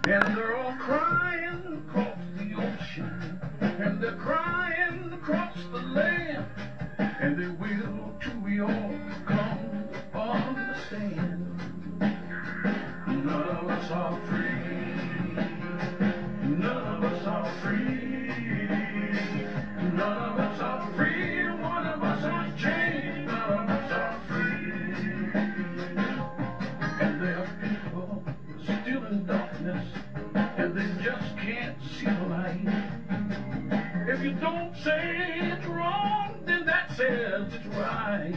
And they're all crying across the ocean, and they're crying across the land, and they will till we all come to understand. None of us are free. None of us are free. None of us are free. One of us are chained. None of us are free. And there are people still in darkness, and they just can't see the light. If you don't say it's wrong, then that says it's right.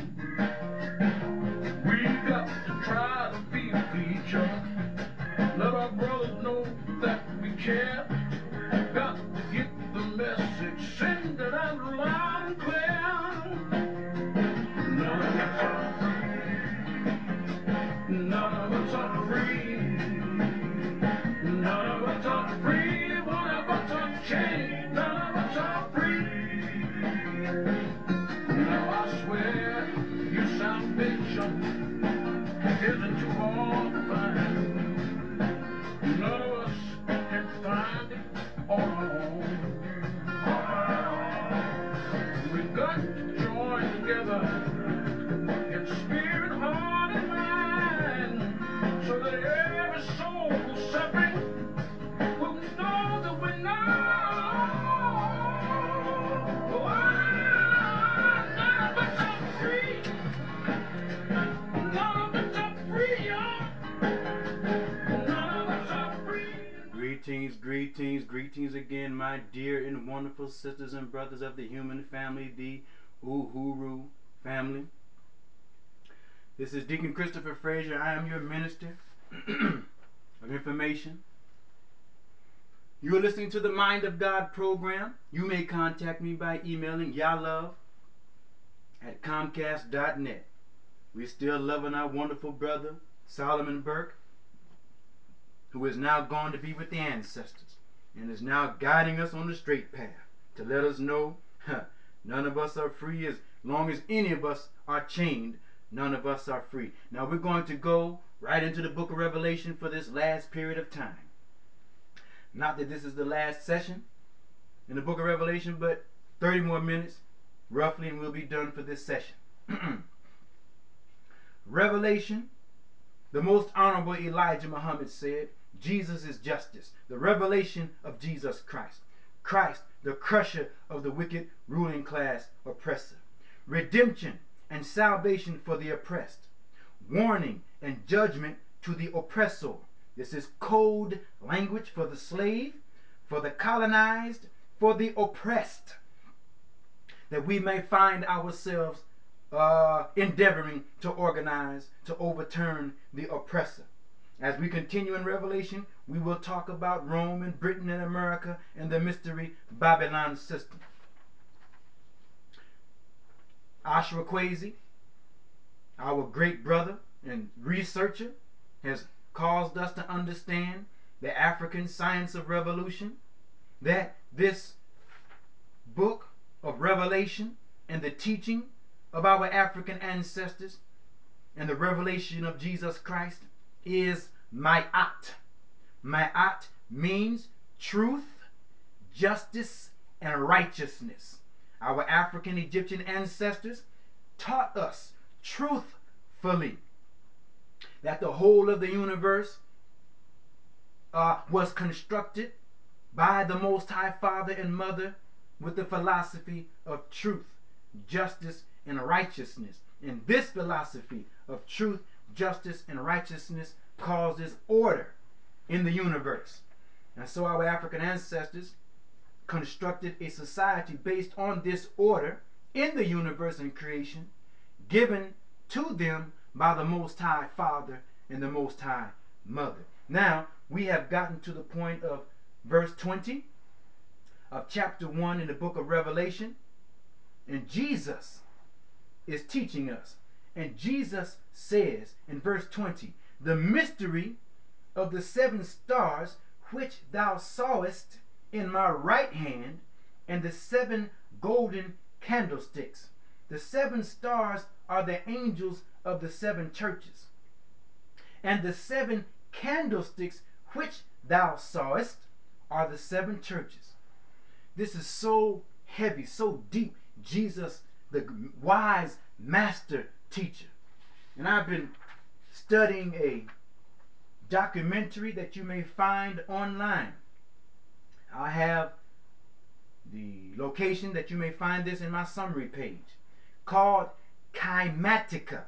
We got to try to be with each other. Let our brothers know that we care. Got to get the message, send it out loud and clear. None of us are free. None of us are free. None of us are free. One of us are chained. None of us are free. Now I swear your salvation isn't too hard to find. None of us can find it on our own. We've got to join together in spirit, heart, and mind, so that every soul suffering will know that we're not alone. None of us are free. None of us are free, y'all. None of us are free. Greetings, greetings, greetings again, my dear and wonderful sisters and brothers of the human family, the Uhuru family. This is Deacon Christopher Frazier. I am your minister of information. You are listening to the Mind of God program. You may contact me by emailing yalove@comcast.net. We're still loving our wonderful brother, Solomon Burke, who is now gone to be with the ancestors and is now guiding us on the straight path to let us know none of us are free. As long as any of us are chained, none of us are free. Now we're going to go right into the book of Revelation for this last period of time. Not that this is the last session in the book of Revelation, but 30 more minutes roughly and we'll be done for this session. Revelation, the most honorable Elijah Muhammad said, Jesus is justice, the revelation of Jesus Christ. Christ, the crusher of the wicked ruling class oppressor. Redemption and salvation for the oppressed. Warning and judgment to the oppressor. This is code language for the slave, for the colonized, for the oppressed. That we may find ourselves endeavoring to organize, to overturn the oppressor. As we continue in Revelation, we will talk about Rome and Britain and America and the mystery Babylon system. Ashra Kwesi, our great brother and researcher, has caused us to understand the African science of revolution, that this book of Revelation and the teaching of our African ancestors and the revelation of Jesus Christ is Ma'at. Ma'at means truth, justice, and righteousness. Our African Egyptian ancestors taught us truthfully that the whole of the universe was constructed by the Most High Father and Mother with the philosophy of truth, justice, and righteousness. And this philosophy of truth, justice, and righteousness causes order in the universe. And so our African ancestors constructed a society based on this order in the universe and creation, given to them by the Most High Father and the Most High Mother. Now, we have gotten to the point of verse 20 of chapter 1 in the book of Revelation, and Jesus is teaching us. And Jesus says in verse 20, the mystery of the 7 stars which thou sawest in my right hand, and the 7 golden candlesticks. The 7 stars are the angels of the 7 churches. And the 7 candlesticks which thou sawest are the seven churches. This is so heavy, so deep. Jesus, the wise master teacher. And I've been studying a documentary that you may find online. I have the location that you may find this in my summary page, called Kymatica.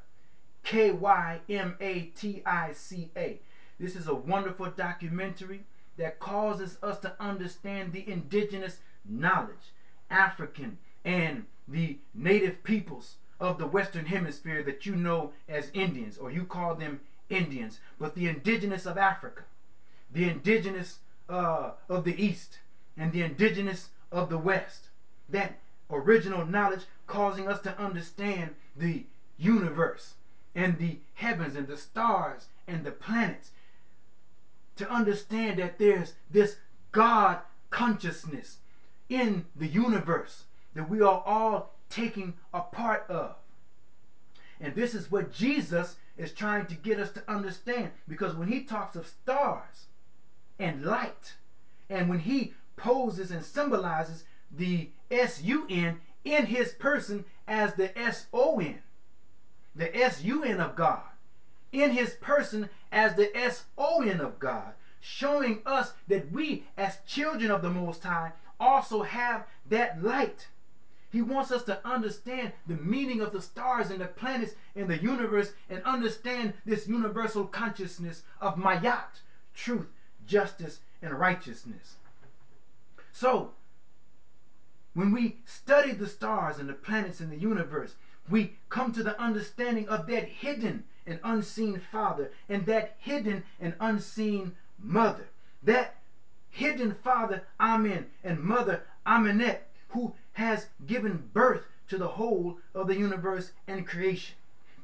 Kymatica. This is a wonderful documentary that causes us to understand the indigenous knowledge, African and the native peoples of the Western Hemisphere that you know as Indians, or you call them Indians, but the indigenous of Africa, the indigenous of the East, and the indigenous of the West. That original knowledge causing us to understand the universe and the heavens and the stars and the planets, to understand that there's this God consciousness in the universe that we are all taking a part of. And this is what Jesus is trying to get us to understand, because when he talks of stars and light, and when he poses and symbolizes the S-U-N in his person as the S-O-N, the S-U-N of God, in his person as the S-O-N of God, showing us that we as children of the Most High also have that light. He wants us to understand the meaning of the stars and the planets in the universe, and understand this universal consciousness of Mayat, truth, justice, and righteousness. So, when we study the stars and the planets in the universe, we come to the understanding of that hidden and unseen Father, and that hidden and unseen Mother. That hidden Father, Amen, and Mother, Amenet, who has given birth to the whole of the universe and creation.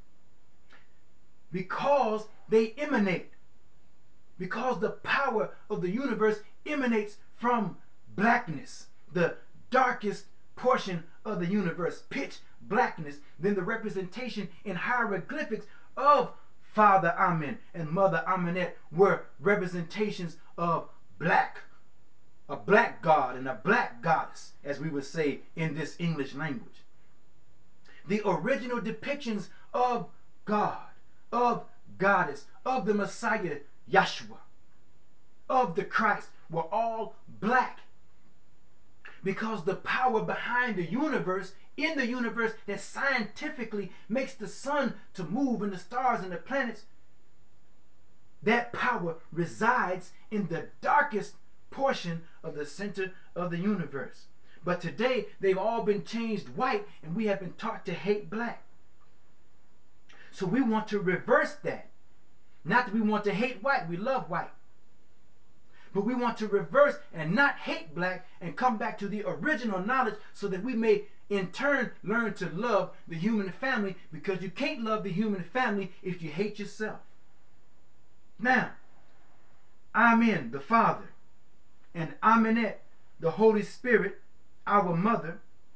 Because they emanate, because the power of the universe emanates from blackness, the darkest portion of the universe, pitch blackness, then the representation in hieroglyphics of Father Amen and Mother Amenet were representations of black, a black god and a black goddess, as we would say in this English language. The original depictions of God, of goddess, of the Messiah, Yeshua, of the Christ, were all black, because the power behind the universe, in the universe, that scientifically makes the sun to move and the stars and the planets, that power resides in the darkest portion of the center of the universe. But today they've all been changed white, and we have been taught to hate black. So we want to reverse that. Not that we want to hate white, we love white. But we want to reverse and not hate black, and come back to the original knowledge, so that we may in turn learn to love the human family, because you can't love the human family if you hate yourself. Now, Amen, the Father, and Amenet, the Holy Spirit, our mother.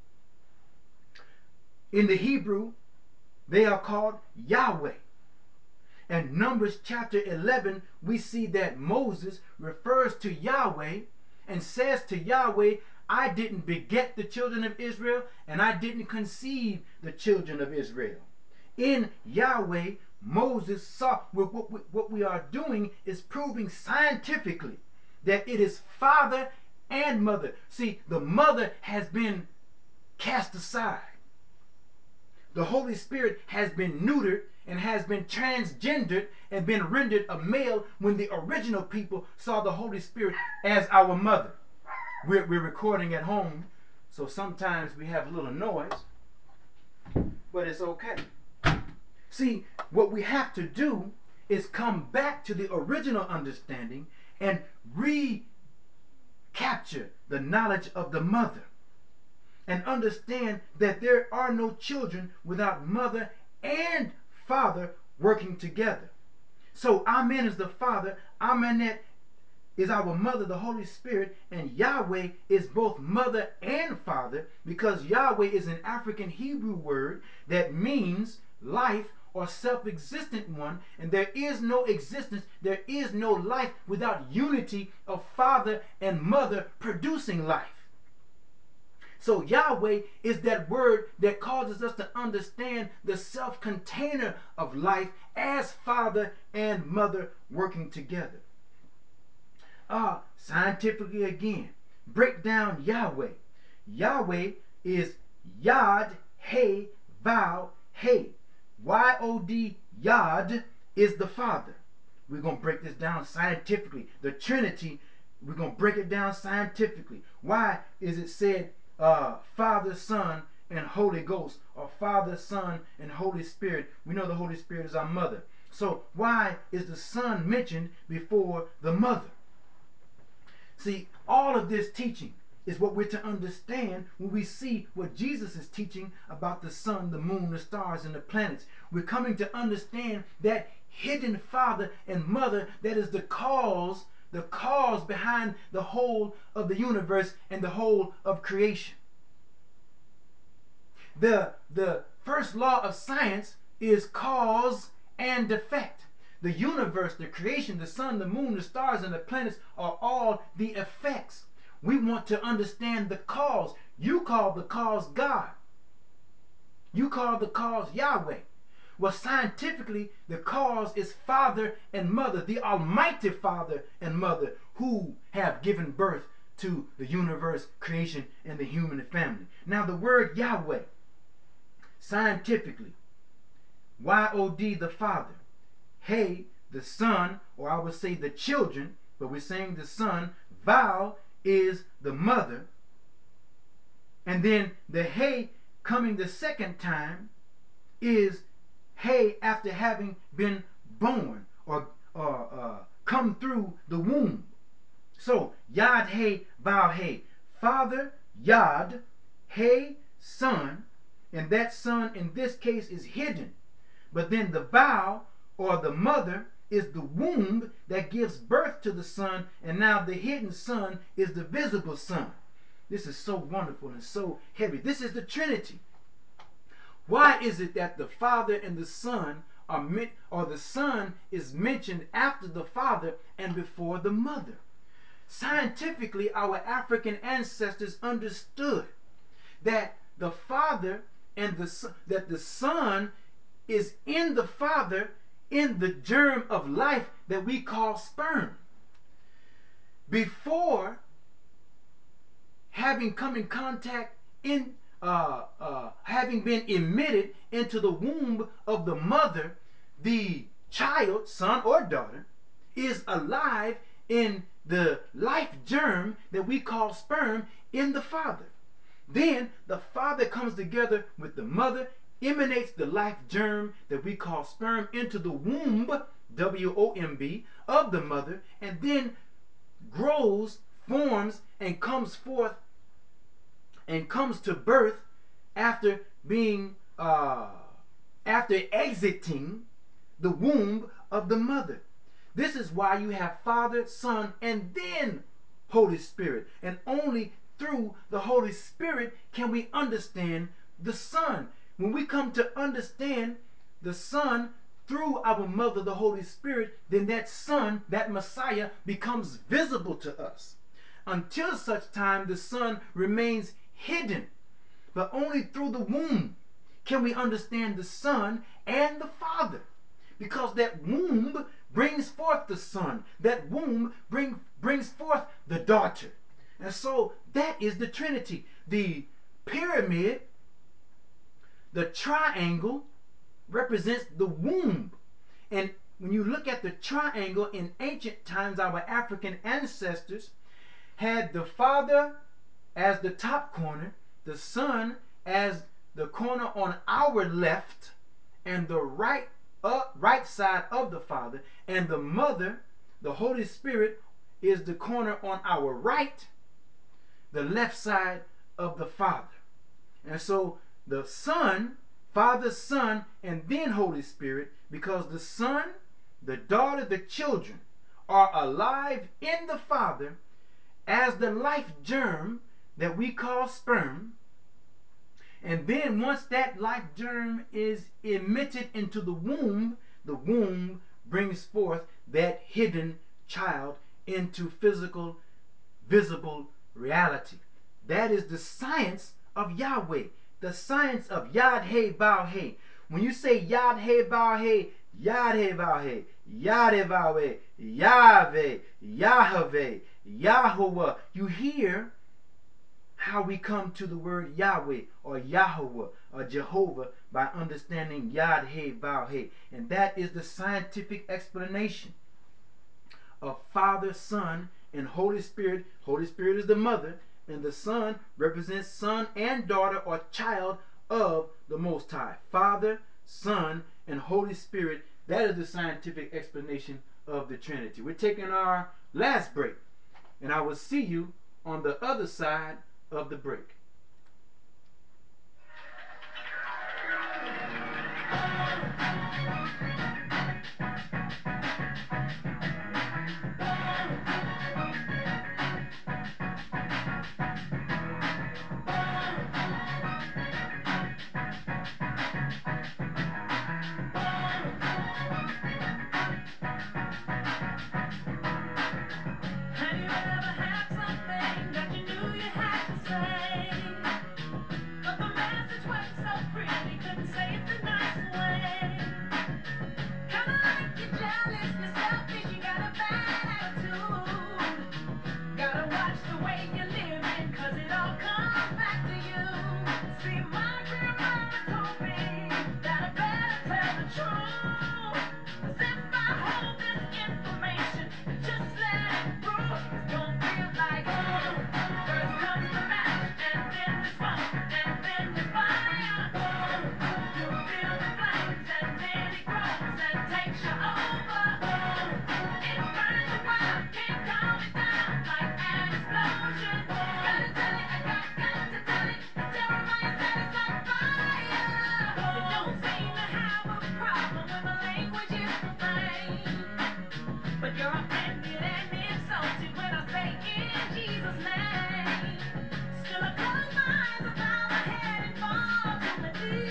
In the Hebrew, they are called Yahweh. And Numbers chapter 11, we see that Moses refers to Yahweh and says to Yahweh, I didn't beget the children of Israel, and I didn't conceive the children of Israel. In Yahweh, Moses saw what we are doing is proving scientifically that it is father and mother. See, the mother has been cast aside. The Holy Spirit has been neutered and has been transgendered and been rendered a male, when the original people saw the Holy Spirit as our mother. We're recording at home, so sometimes we have a little noise, but it's okay. See, what we have to do is come back to the original understanding and recapture the knowledge of the mother, and understand that there are no children without mother and father working together. So Amen is the Father, Amenet is our mother, the Holy Spirit, and Yahweh is both mother and father, because Yahweh is an African Hebrew word that means life or self-existent one, and there is no existence, there is no life without unity of father and mother producing life. So Yahweh is that word that causes us to understand the self-container of life as father and mother working together. Scientifically again, break down Yahweh. Yahweh is Yod, He, Vow, He. Y-O-D, Yod is the Father. We're going to break this down scientifically. The Trinity, we're going to break it down scientifically. Why is it said Father, Son, and Holy Ghost, or Father, Son, and Holy Spirit? We know the Holy Spirit is our mother. So why is the Son mentioned before the mother? See, all of this teaching is what we're to understand when we see what Jesus is teaching about the sun, the moon, the stars, and the planets. We're coming to understand that hidden father and mother that is the cause behind the whole of the universe and the whole of creation. The first law of science is cause and effect. The universe, the creation, the sun, the moon, the stars, and the planets are all the effects. We want to understand the cause. You call the cause God. You call the cause Yahweh. Well, scientifically, the cause is father and mother, the almighty father and mother who have given birth to the universe, creation, and the human family. Now, the word Yahweh, scientifically, Y-O-D, the father, He, the son, or I would say the children, but we're saying the son. Vow is the mother. And then the He coming the second time is He after having been born or come through the womb. So Yod He, Vow He. Father, Yod, He, son, and that son in this case is hidden. But then the vow or the mother is the womb that gives birth to the son, and now the hidden son is the visible son. This is so wonderful and so heavy. This is the Trinity. Why is it that the Father and the Son are meant, or the Son is mentioned after the Father and before the mother? Scientifically, our African ancestors understood that the Father and the Son is in the Father in the germ of life that we call sperm. Before having come in contact in having been emitted into the womb of the mother, the child, son or daughter, is alive in the life germ that we call sperm in the father. Then the father comes together with the mother, emanates the life germ that we call sperm into the womb, W-O-M-B, of the mother, and then grows, forms, and comes forth and comes to birth after being after exiting the womb of the mother. This is why you have Father, Son, and then Holy Spirit. And only through the Holy Spirit can we understand the Son. When we come to understand the Son through our mother, the Holy Spirit, then that Son, that Messiah, becomes visible to us. Until such time, the Son remains hidden. But only through the womb can we understand the Son and the Father. Because that womb brings forth the Son. That womb brings forth the daughter. And so that is the Trinity. The pyramid, the triangle, represents the womb. And when you look at the triangle in ancient times, our African ancestors had the Father as the top corner, the Son as the corner on our left, and the right side of the Father, and the Mother, the Holy Spirit, is the corner on our right, the left side of the Father. And so the Son, Father, Son, and then Holy Spirit, because the Son, the daughter, the children are alive in the Father as the life germ that we call sperm. And then once that life germ is emitted into the womb brings forth that hidden child into physical, visible reality. That is the science of Yahweh, the science of Yad He Vav He. When you say Yad He Vav He, Yad He Vav He, Yad He Vav He, Yahweh, Yahweh, Yahuwah, you hear how we come to the word Yahweh or Yahweh or Jehovah by understanding Yad He Vav He. And that is the scientific explanation of Father, Son, and Holy Spirit. Holy Spirit is the mother, and the Son represents son and daughter or child of the Most High. Father, Son, and Holy Spirit. That is the scientific explanation of the Trinity. We're taking our last break, and I will see you on the other side of the break. Have you ever had something that you knew you had to say, but the message wasn't so pretty, couldn't say it the nice way? Kinda like you're jealous, you're selfish, you got a bad attitude. Gotta watch the way you're living, 'cause it all comes back to you. See, my grandmama told me that I better tell the truth. 'Cause if I hold this information and just let it through, it's gonna feel like first comes the match, and then the smoke, and then the fire. You feel the flames, and then it grows and takes you over. It burns you out, can't calm it down like an explosion. Gotta tell it, I got to tell it. Jeremiah said it's like fire. You don't seem to have a problem when the language is profane, but you're offended and insulted when I say in Jesus' name. Still I close my eyes, I bow my head and fall to my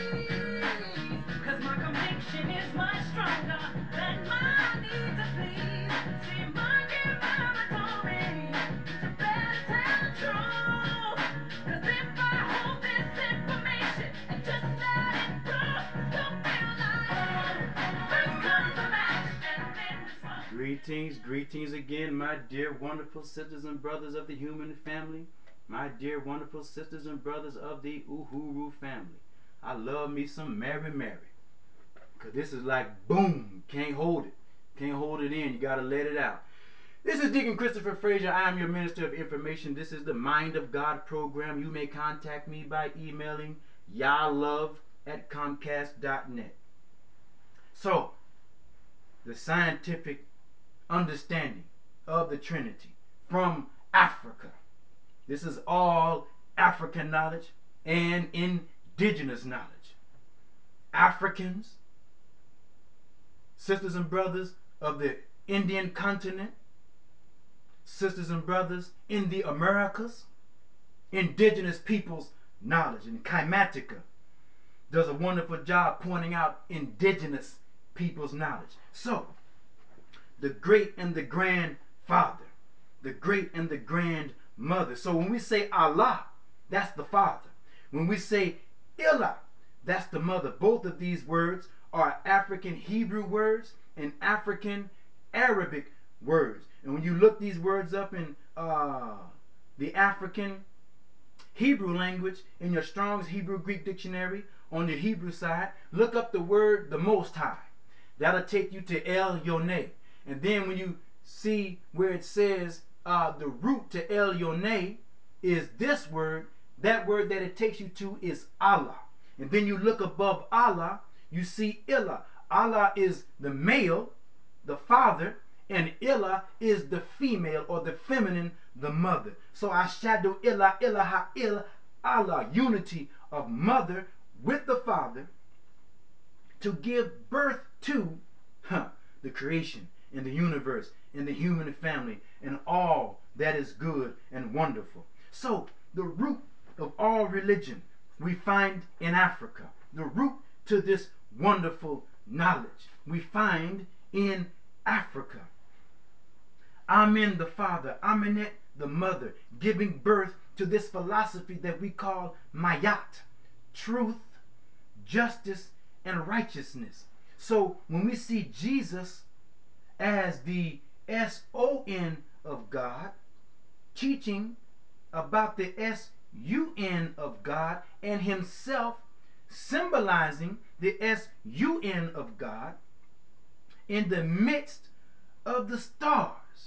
knees. 'Cause my conviction is much stronger than my need to please. See, my grandmama told me that you better tell the truth. 'Cause if I hold this information and just let it through, it's gonna feel like first comes the match and then the smoke. Greetings, greetings again, my dear wonderful sisters and brothers of the human family, my dear wonderful sisters and brothers of the Uhuru family. I love me some Mary Mary, because this is like boom, can't hold it. Can't hold it in, you gotta let it out. This is Deacon Christopher Frazier. I am your Minister of Information. This is the Mind of God program. You may contact me by emailing yahlove@comcast.net. So, the scientific understanding of the Trinity from Africa. This is all African knowledge and indigenous knowledge. Africans, sisters and brothers of the Indian continent, sisters and brothers in the Americas, indigenous peoples' knowledge. And Kymatica does a wonderful job pointing out indigenous people's knowledge. So, the great and the grandfather, the great and the grandmother. So when we say Allah, that's the father. When we say Ilah, that's the mother. Both of these words are African Hebrew words and African Arabic words. And when you look these words up in the African Hebrew language in your Strong's Hebrew Greek dictionary on the Hebrew side, look up the word the Most High. That'll take you to El Yoneh. And then when you see where it says the root to El Yoneh is this word, that word that it takes you to is Allah. And then you look above Allah, you see Ilah. Allah is the male, the father, and Ilah is the female or the feminine, the mother. So Ashadu Ilah, Ilaha Il, Allah, unity of mother with the father to give birth to the creation and the universe and the human family and all that is good and wonderful. So the root of all religion we find in Africa. The root to this wonderful knowledge we find in Africa. Amen, the father, Amenet, the mother, giving birth to this philosophy that we call Mayat, truth, justice, and righteousness. So when we see Jesus as the SON of God, teaching about the SUN of God, and himself symbolizing the SUN of God in the midst of the stars,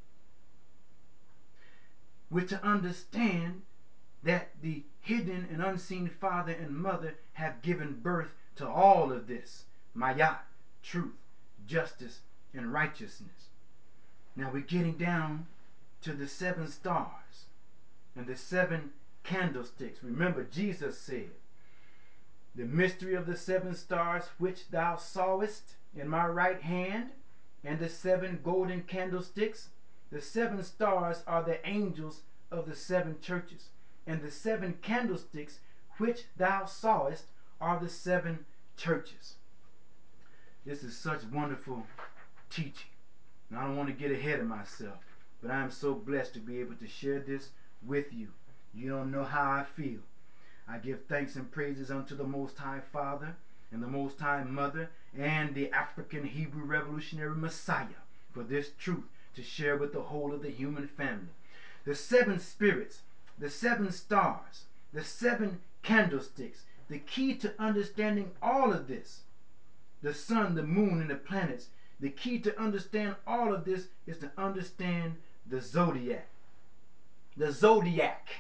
we're to understand that the hidden and unseen father and mother have given birth to all of this Mayat, truth, justice, and righteousness. Now we're getting down to the 7 stars and the 7 candlesticks. Remember, Jesus said, the mystery of the 7 stars which thou sawest in my right hand, and the 7 golden candlesticks. The 7 stars are the angels of the 7 churches, and the 7 candlesticks which thou sawest are the 7 churches. This is such wonderful teaching. Now, I don't want to get ahead of myself, but I am so blessed to be able to share this with you. You don't know how I feel. I give thanks and praises unto the Most High Father and the Most High Mother and the African Hebrew Revolutionary Messiah for this truth to share with the whole of the human family. The 7 spirits, the 7 stars, the 7 candlesticks, the key to understanding all of this, the sun, the moon, and the planets, the key to understand all of this is to understand the zodiac. The zodiac.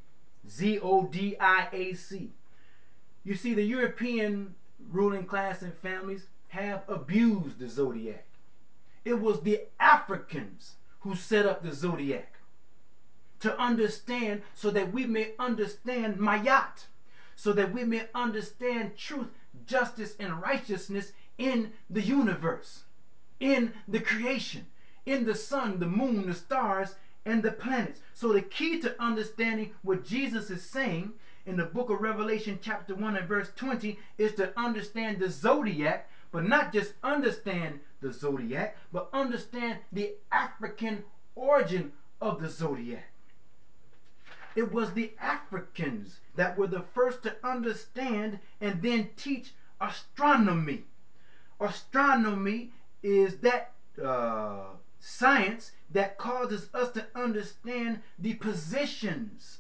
Zodiac. You see, the European ruling class and families have abused the zodiac. It was the Africans who set up the zodiac to understand, so that we may understand Mayat, so that we may understand truth, justice, and righteousness in the universe, in the creation, in the sun, the moon, the stars, and the planets. So the key to understanding what Jesus is saying in the book of Revelation chapter 1 and verse 20 is to understand the zodiac, but not just understand the zodiac, but understand the African origin of the zodiac. It was the Africans that were the first to understand and then teach astronomy. Astronomy is that science that causes us to understand the positions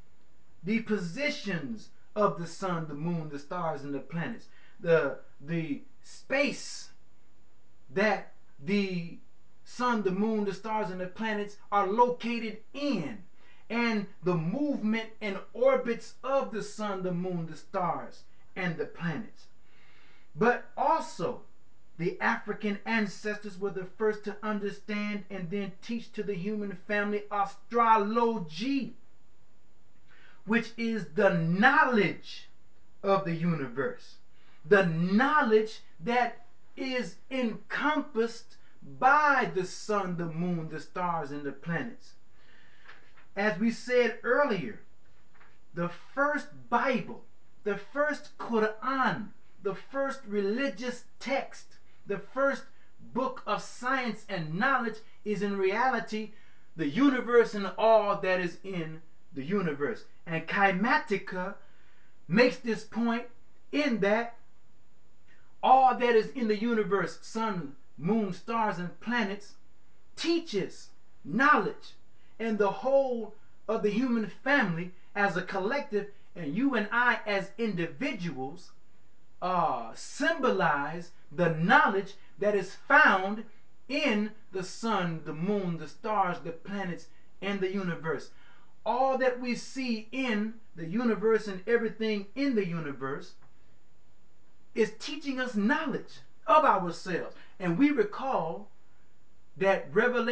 of the sun, the moon, the stars, and the planets, the space that the sun, the moon, the stars, and the planets are located in, and the movement and orbits of the sun, the moon, the stars, and the planets. But also, the African ancestors were the first to understand and then teach to the human family astrology, which is the knowledge of the universe, the knowledge that is encompassed by the sun, the moon, the stars, and the planets. As we said earlier, the first Bible, the first Quran, the first religious text, the first book of science and knowledge is in reality the universe and all that is in the universe. And Kymatica makes this point in that all that is in the universe, sun, moon, stars, and planets, teaches knowledge, and the whole of the human family as a collective, and you and I as individuals, symbolize the knowledge that is found in the sun, the moon, the stars, the planets, and the universe. All that we see in the universe and everything in the universe is teaching us knowledge of ourselves. And we recall that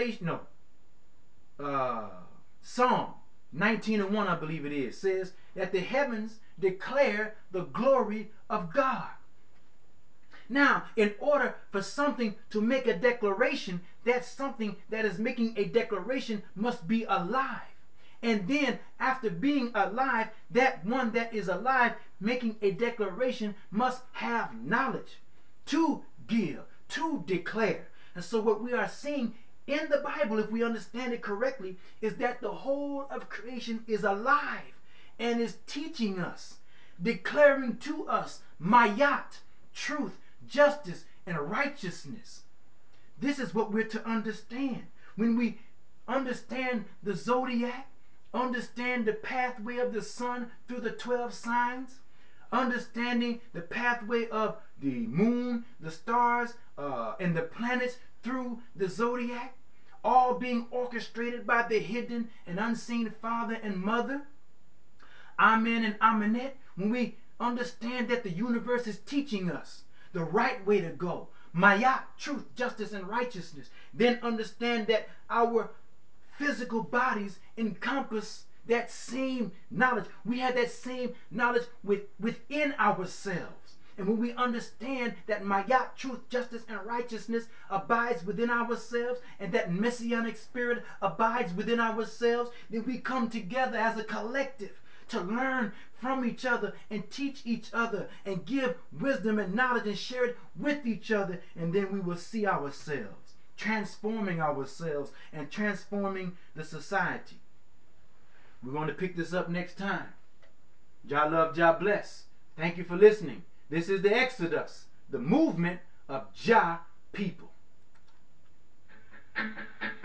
Psalm 19:1, I believe it is, says that the heavens declare the glory of God. Now, in order for something to make a declaration, that something that is making a declaration must be alive. And then after being alive, that one that is alive making a declaration must have knowledge to give, to declare. And so what we are seeing in the Bible, if we understand it correctly, is that the whole of creation is alive and is teaching us, declaring to us mayat, truth, justice, and righteousness. This is what we're to understand. When we understand the zodiac, understand the pathway of the sun through the 12 signs, understanding the pathway of the moon, the stars, and the planets through the zodiac, all being orchestrated by the hidden and unseen Father and Mother, Amen and Amenet, when we understand that the universe is teaching us the right way to go, Mayat, truth, justice, and righteousness, then understand that our physical bodies encompass that same knowledge. We have that same knowledge within ourselves. And when we understand that Mayat, truth, justice, and righteousness abides within ourselves, and that messianic spirit abides within ourselves, then we come together as a collective to learn from each other and teach each other and give wisdom and knowledge and share it with each other. And then we will see ourselves transforming ourselves and transforming the society. We're going to pick this up next time. Jah love, Jah bless. Thank you for listening. This is the Exodus, the movement of Jah people.